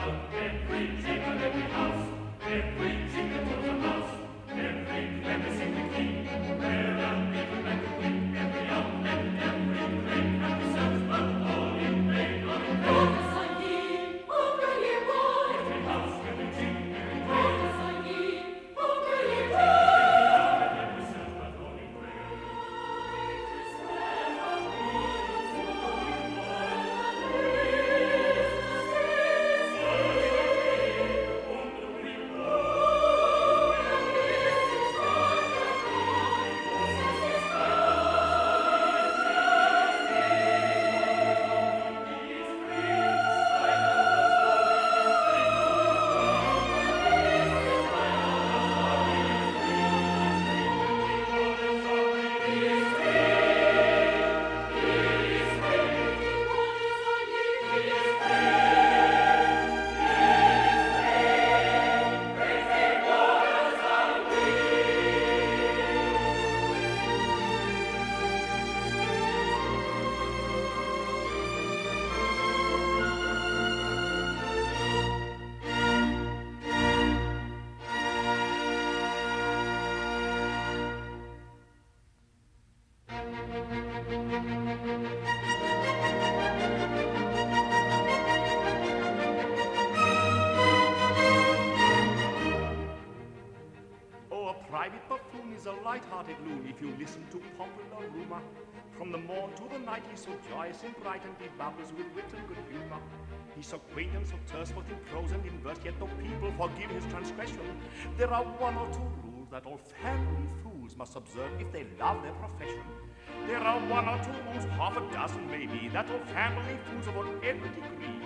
light-hearted loon, if you listen to popular rumor. From the morn to the night he's so joyous and bright, and he babbles with wit and good humor. He's so quaint and so terse, both in prose and in verse, yet though people forgive his transgression, there are one or two rules that all family fools must observe if they love their profession. There are one or two rules, half a dozen maybe, that all family fools of whatever degree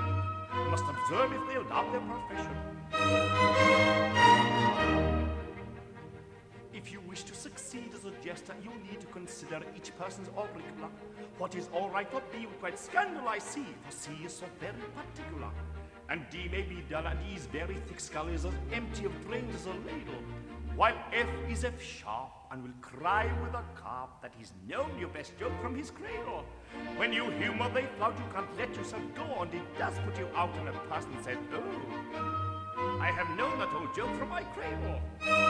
must observe if they love their profession. If you wish to succeed as a jester, you need to consider each person's auricular. What is all right for B would quite scandalize C, for C is so very particular. And D may be dull, and E's very thick skull is as empty of brains as a ladle. While F is F sharp, and will cry with a carp that he's known your best joke from his cradle. When you humor they flout, you can't let yourself go, and it does put you out, and a person says, oh, I have known that old joke from my cradle.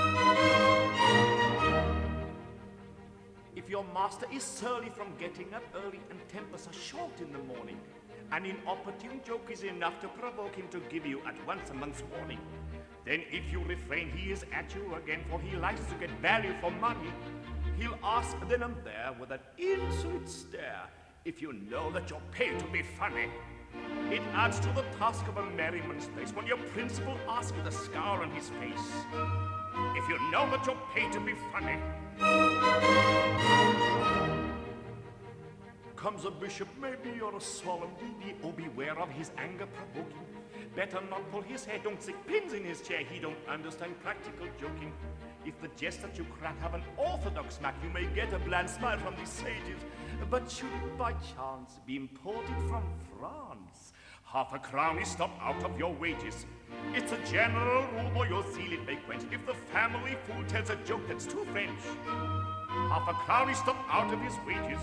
If your master is surly from getting up early and tempers are short in the morning, an inopportune joke is enough to provoke him to give you at once a month's warning, then if you refrain, he is at you again, for he likes to get value for money. He'll ask then and there with an insolent stare if you know that you're paid to be funny. It adds to the task of a merriman's place when your principal asks with a scowl on his face if you know that you're paid to be funny. Comes a bishop, maybe you're a solemn DB, oh beware of his anger provoking. Better not pull his hair, don't stick pins in his chair, he don't understand practical joking. If the jest that you crack have an orthodox smack, you may get a bland smile from these sages. But should it by chance be imported from France, half a crown is stopped out of your wages. It's a general rule, or your zeal it may quench, if the family fool tells a joke that's too French. Half a crown is stopped out of his wages.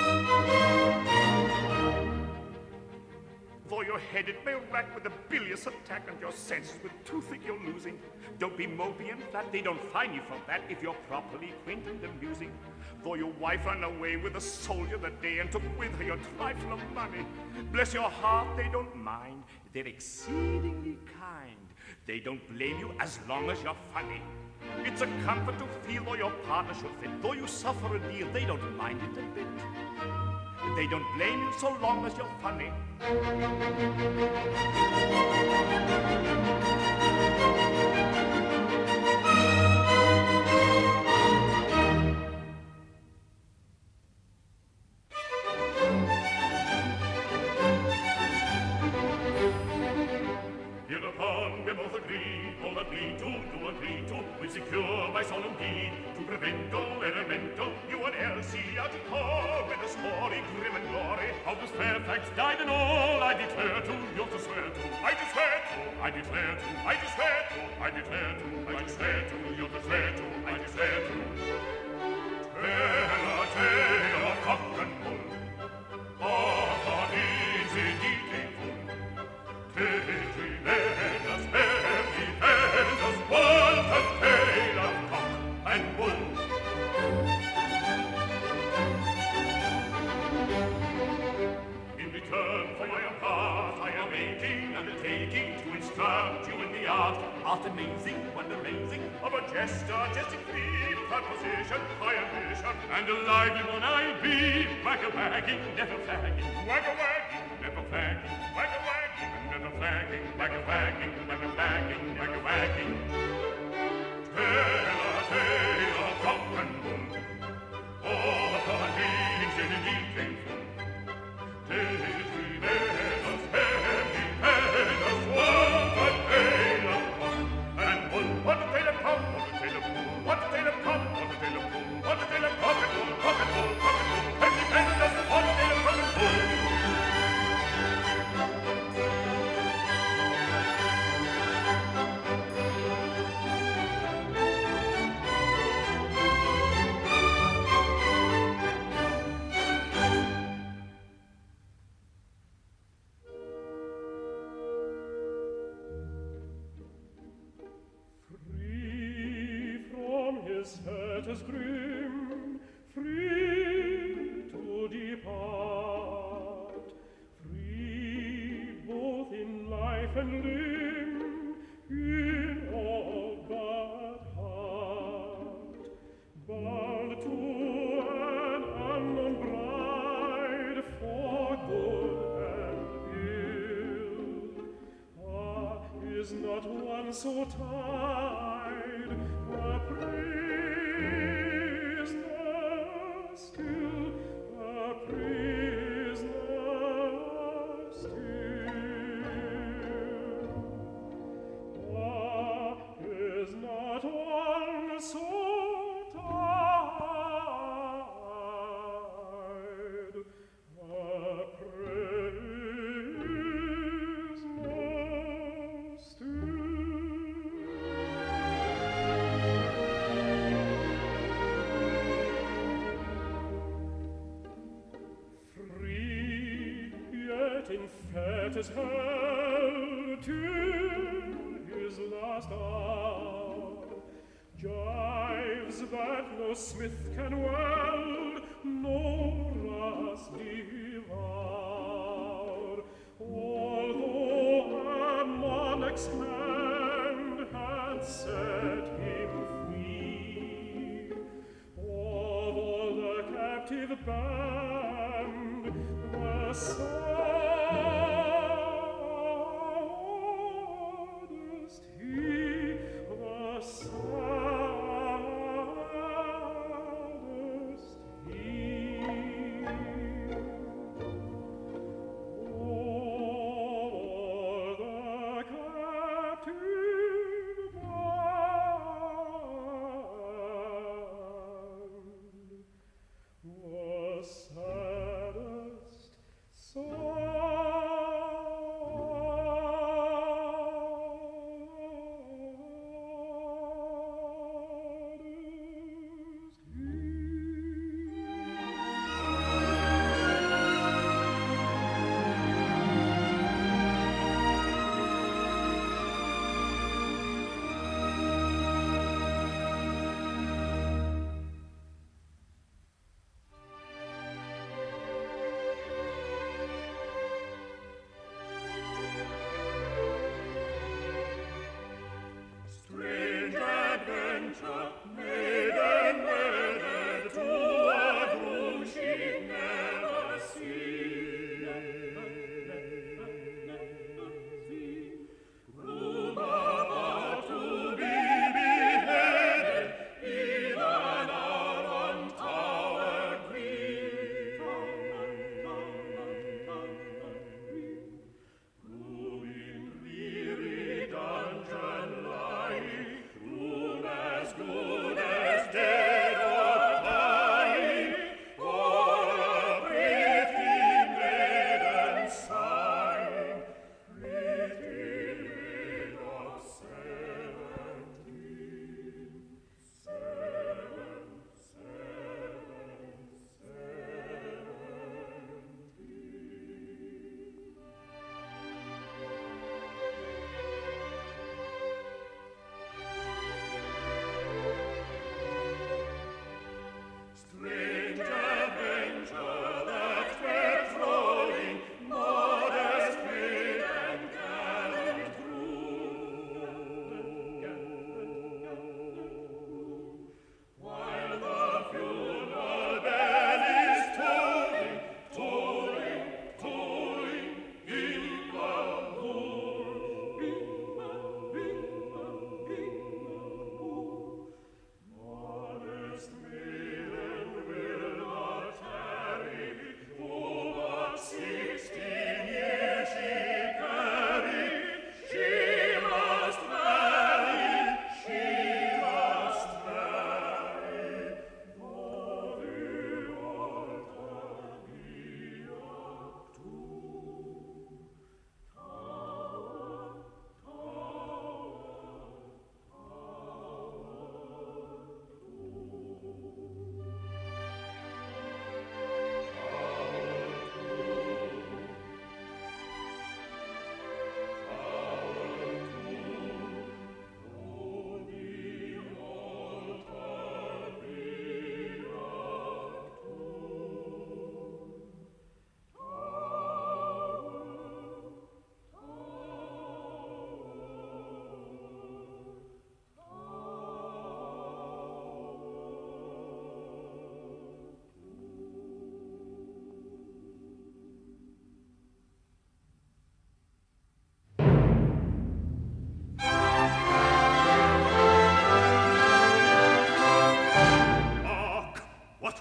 For your head it may rack with a bilious attack, and your senses with toothache you're losing. Don't be mopey and flat, they don't fine you for that if you're properly quaint and amusing. For your wife ran away with a soldier that day and took with her your trifle of money. Bless your heart, they don't mind, they're exceedingly kind. They don't blame you as long as you're funny. It's a comfort to feel though your partner should fit, though you suffer a deal, they don't mind it a bit. They don't blame you so long as you're funny. Hereupon we both agree, all agree to agree to, we'll secure by solemn deed, to prevent all elemental, you and Elsie are to call with a story grim and gory, how this Fairfax died and all, I declare to, you're to swear to, I declare to, I declare to, I declare to, I declare to, I declare to, you're to swear to, I declare to. Tell a tale of cock and bull, of an easy deed full, tell art amazing, wonder amazing, of a jester, jesting thief, proud position, high ambition, and a lively one I'll be, wagga-wagging, never flagging, wagga-wagging, never flagging, wagga-wagging, never flagging, wagga-wagging, never flagging, wagga-wagging. Tale of rock and boom, all the fun meetings in indeed came from. Tales we never heavy headers, what a tale of fun and bull, what a tale of pump, what a tale of boom, what a tale of pump, what a tale of boom, what a tale of pocket bull, pocket bull, pocket bull, heavy headers, what a tale of pocket bull. Fetters grim, free to depart, free both in life and limb, in all but heart, bound to an unknown bride for good and ill. Ah, is not one so tied, a prisoner still, a prisoner still. Ah, is not one so tied, a prisoner still. In fetters held till his last hour, gyves that no smith can weld, no rust devour. Although a monarch's hand had set him free, of all the captive band, the saddest he, the saddest he. All the captive band, the saddest, so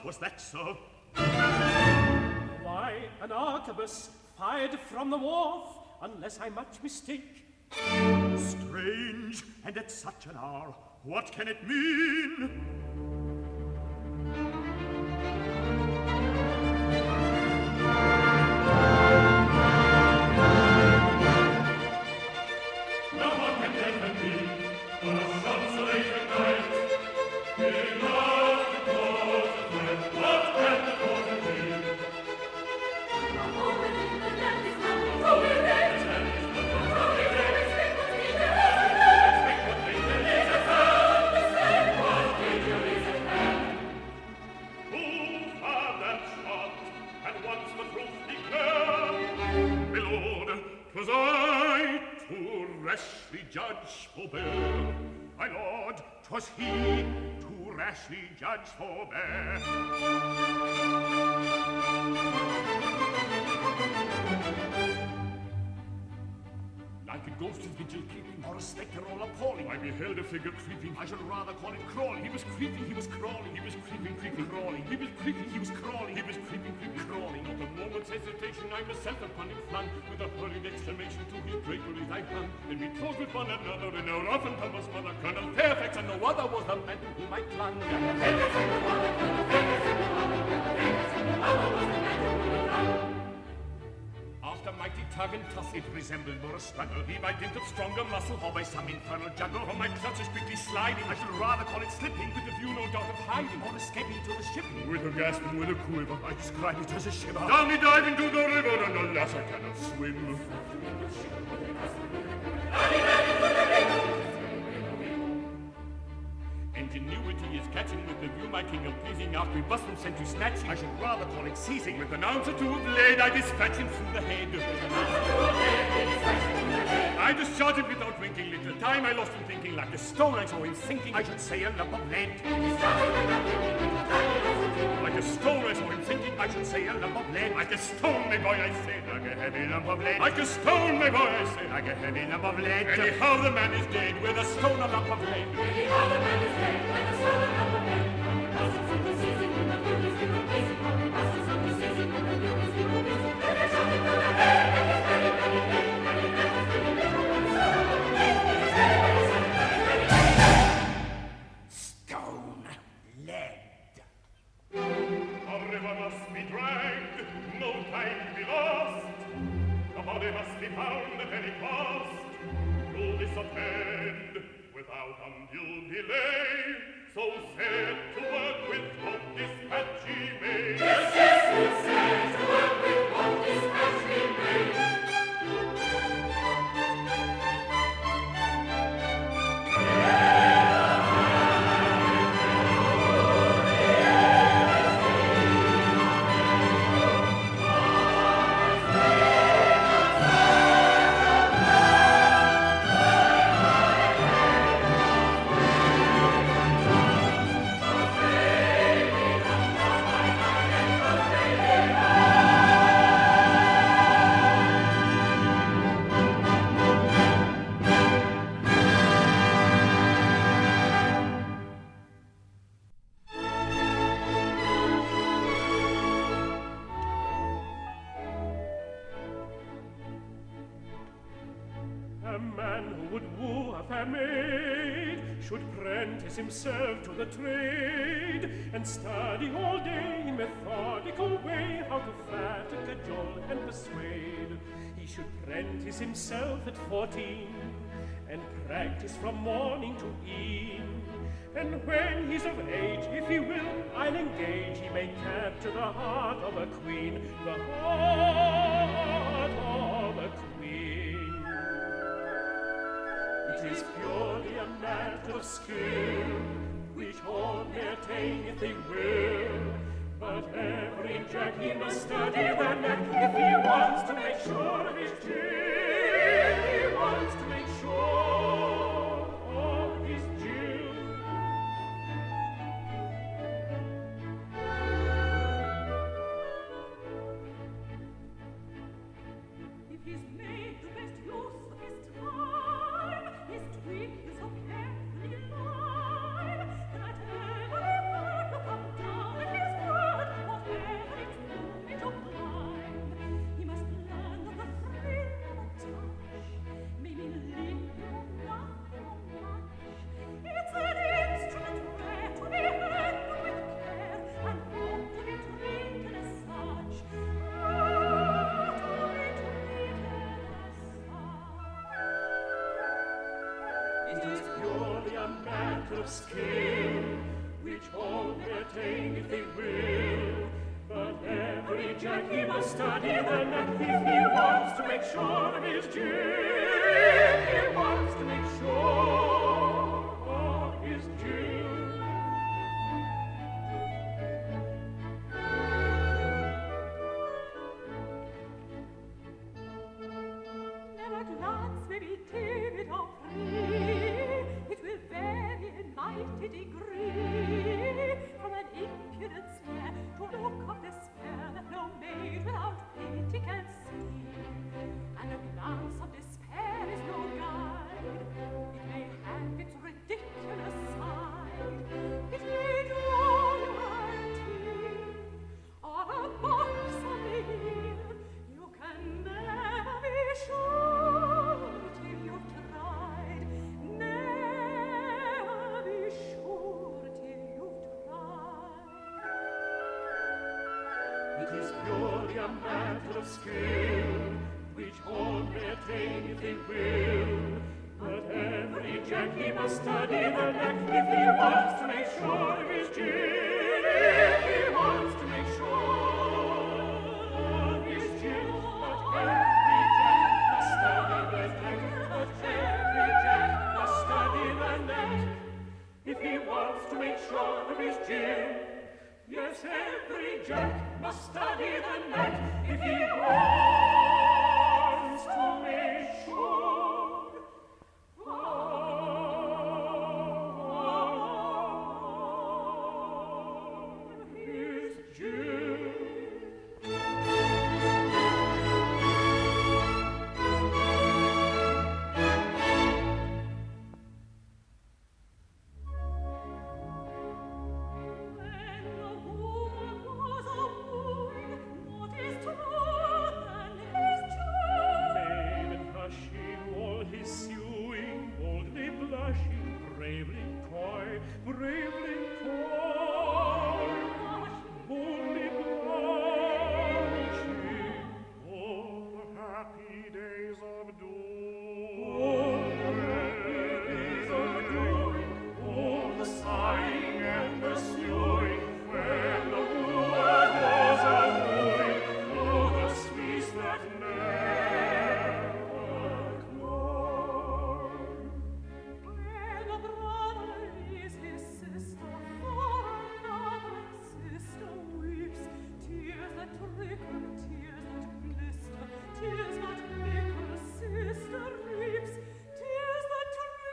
was that, sir? Why, an arquebus fired from the wharf, unless I much mistake. Strange, and at such an hour. What can it mean? Judge forbear. Like a ghost in vigil keeping, or a spectre all appalling, I beheld a figure creeping. I should rather call it crawling. He was creeping, he was crawling, he was creeping, creeping, crawling. He was creeping, he was crawling, he was creeping, creeping, crawling. Not a moment's hesitation, I myself upon him flung, with a hurried exclamation to his draperies I hung. Then we talked with one another in our rough and tumble mother, Colonel Fairfax, and no other was the man to whom I clung. After mighty tug and toss, it resembled more a struggle. Be by dint of stronger muscle, or by some infernal juggle. From my clutches quickly sliding, I should rather call it slipping, with the view no doubt of hiding, or escaping to the shipping. With a gasp and with a quiver, I describe it as a shiver. Down me dive into the river, and alas, I cannot swim. Ingenuity is catching with the view, my king of pleasing art, we bustle sent to snatching. I should rather call it seizing, with an ounce or two of lead, I dispatch him through the head. I discharge it without winking, little time I lost in thinking, like a stone I saw him sinking, I should say a lump of lead. Like a stone I saw him sinking, I should say a lump of lead. Like a stone, my boy, I say, like a heavy lump of lead. Like a stone, my boy, I say, like a heavy lump of lead. Anyhow the man is dead, with a stone a lump of lead. Anyhow the man is dead, with a stone a lump of lead. Buses from the season, when the view is zero basic. Buses from the season, when the view is zero basic. And there's something for the head, and it's very, very big. And it's very, very big. Stone lead. A river must be dragged, no time be lost. The body must be found at any cost. Do this attend without undue delay. So set to work with what dispatch ye may. Yes, yes, we'll set to work with what dispatch ye may. Himself to the trade and study all day in methodical way how to flatter, cajole, and persuade. He should prentice himself at 14 and practice from morning to evening. And when he's of age, if he will, I'll engage he may capture the heart of a queen, the heart of a queen. It is purely a matter of skill, which all may attain if they will. But every jockey must study the knack if he wants to make sure of his due. If he wants to make sure of his due. If he's made the best use of his time, his tweak is so carefully lined, that every word will come down in his prime. It is purely a matter of skill, which all may attain if they will. But every Jack he must study the knack if he wants to make sure of his due. If he wants to make sure of his due. Never glance may be timid or free, it will vary in mighty degree, from an impudent stare to a look of despair that no maid without pity can see. And a glance of despair is no guide, it may have its ridiculous side, it may draw your teeth, or a box on the heel. You can never be sure till you've tried, never be sure till you've tried. It is purely a matter of skill, which all may attain if they will. But every Jack he must study the knack if he wants to make sure of his due. If he wants to make sure of his due. But every Jack must study the knack. But every Jack must study the knack if he wants to make sure of his due. Yes, every Jack must study the knack if he wants to make sure of his due. When the woman was a-wooing, what is true than his joy? Maiden hushing all his suing, boldly blushing, bravely coy, bravely coy, boldly blushing. All the happy days of doom, All the happy days of doing, all the sighing and the suing, when the woman was a-wooing, all the sweets that never cloy. Where the brother is his sister, for another sister weeps, tears that trickle, tears that blister, tears that trickle, sister weeps, tears that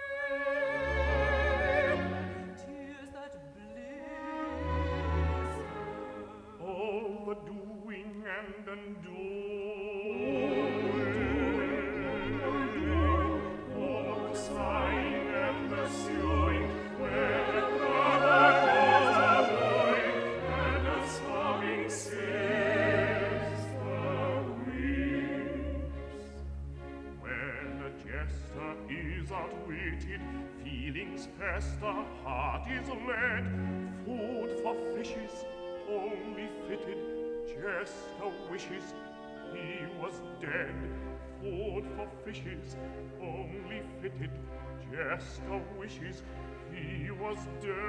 trickle, tears that blister. all the doing and All the sighing and the suing, where the brother was a-wooing, and the sobbing sister weeps. When a jester is outwitted, feelings fester, heart is led, food for fishes, only fitted, jester wishes he was dead. Food for fishes, only fitted, jester wishes he was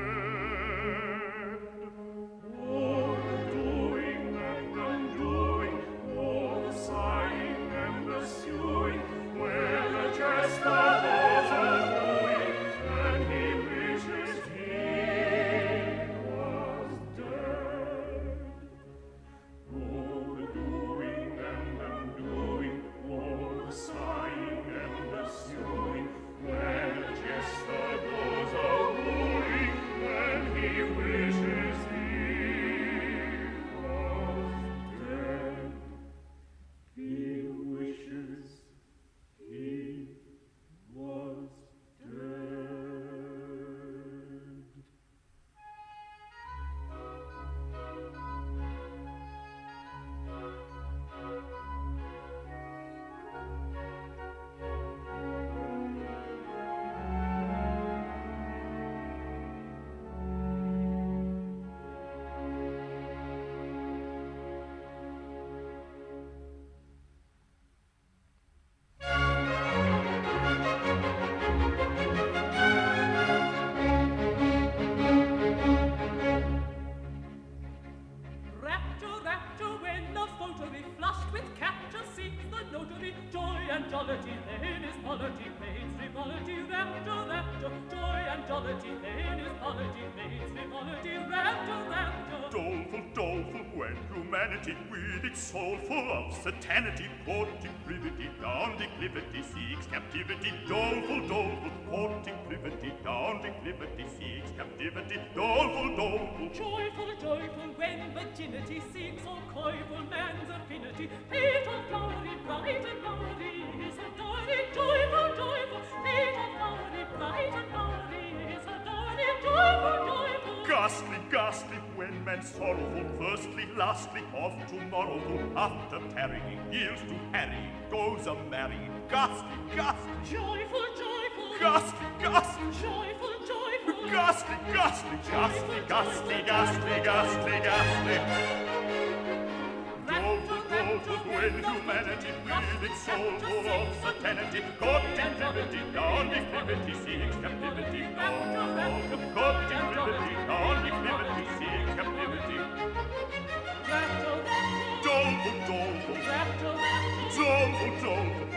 dead. All the doing and undoing, all the sighing and the suing, where the jester was a-wooing, and he wishes he was dead. All the doing and undoing, all the sighing and the suing, where the jester goes a-wooing, and he wishes he and jollity, then is polity, maids frivolity, rapture, rapture, joy and jollity, then is polity, maids frivolity, rapture, rapture. Doleful, doleful, when humanity with its soul full of satanity, courting privity, down declivity, seeks captivity. Doleful, doleful, courting privity, down declivity, seeks captivity. Doleful, doleful, joyful, joyful, when virginity seeks all coyful man's affinity. Fatal flowery, bright and flowery, is adoring. Joyful, joyful, fatal flowery, bright and flowery, is adoring. Joyful, joyful. ghastly, ghastly, when man sorrowful, firstly, lastly, off tomorrowful, after tarrying, yields to harrying, goes a-marrying. Ghastly, ghastly, Joyful, joyful, ghastly, ghastly, joyful, joyful, ghastly, ghastly, ghastly, ghastly, ghastly, ghastly, ghastly. Doleful, doleful, when humanity with its soul full of satanity, caught in liberty, down declivity, seeks captivity, caught in liberty, down declivity, seeks captivity. Doleful, doleful, doleful, doleful,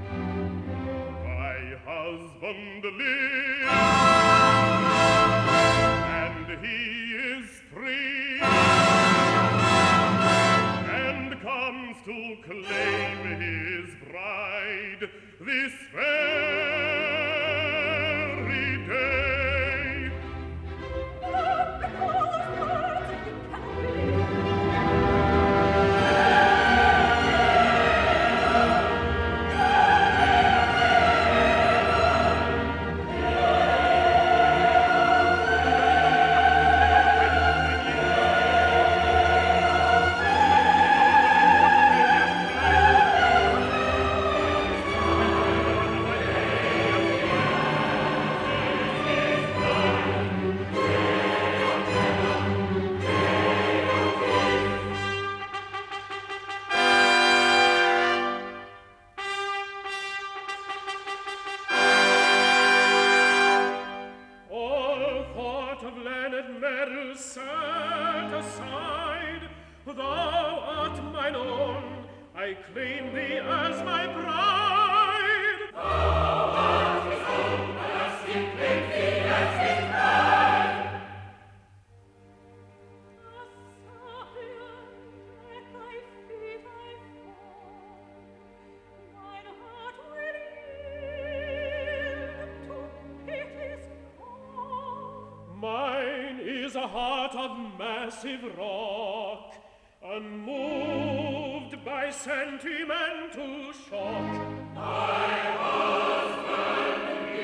Husband lives. no thought of Leonard Merrill set aside. Thou art mine own, I claim thee as my bride. Thou art his own, as he claims thee as his bride. At thy feet I fall, mine heart will yield to pity's call. Mine is a heart of massive rock, unmoved by sentimental shock. My husband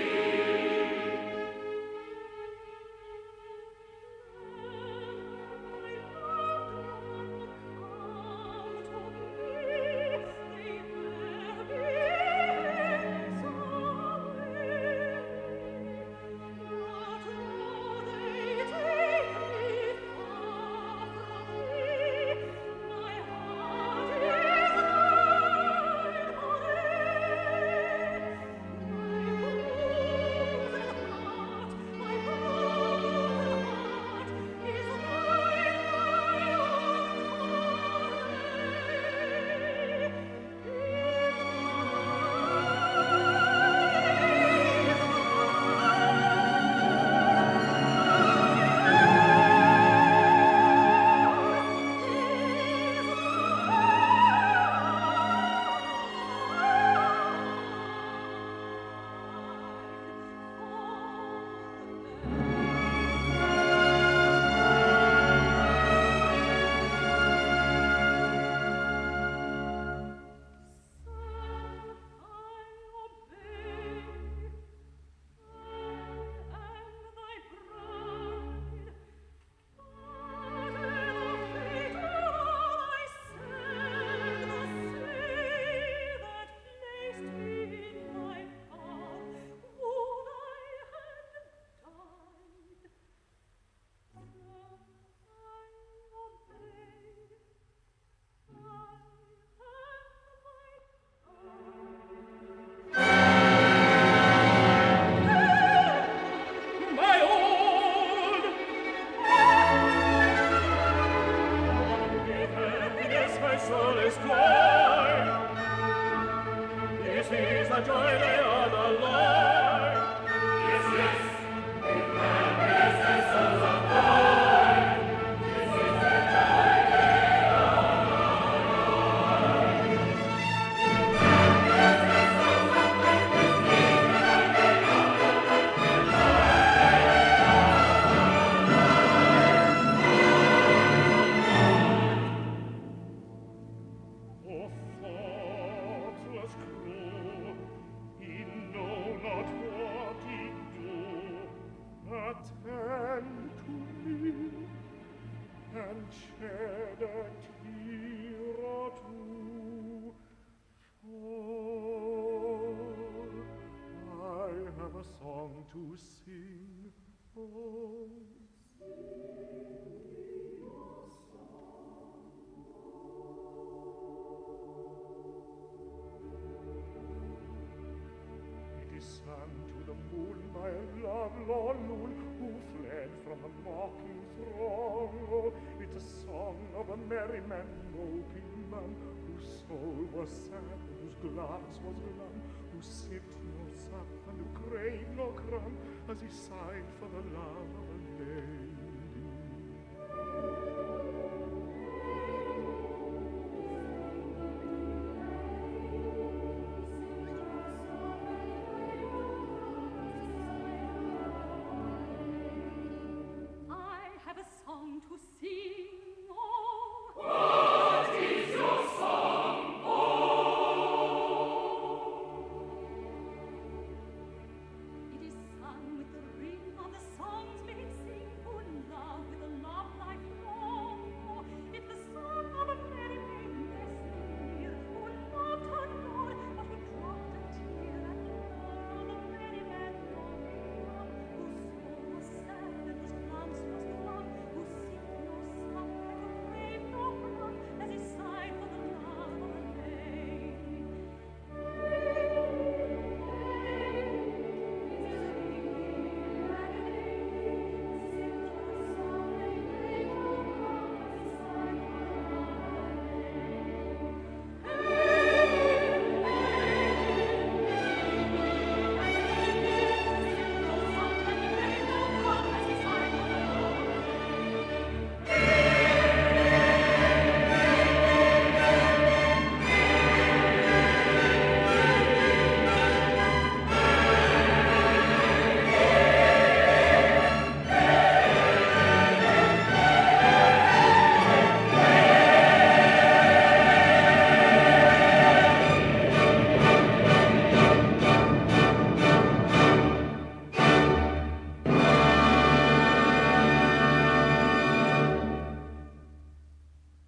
glass was glum, who sipped no sap and who craved no crumb, as he sighed for the love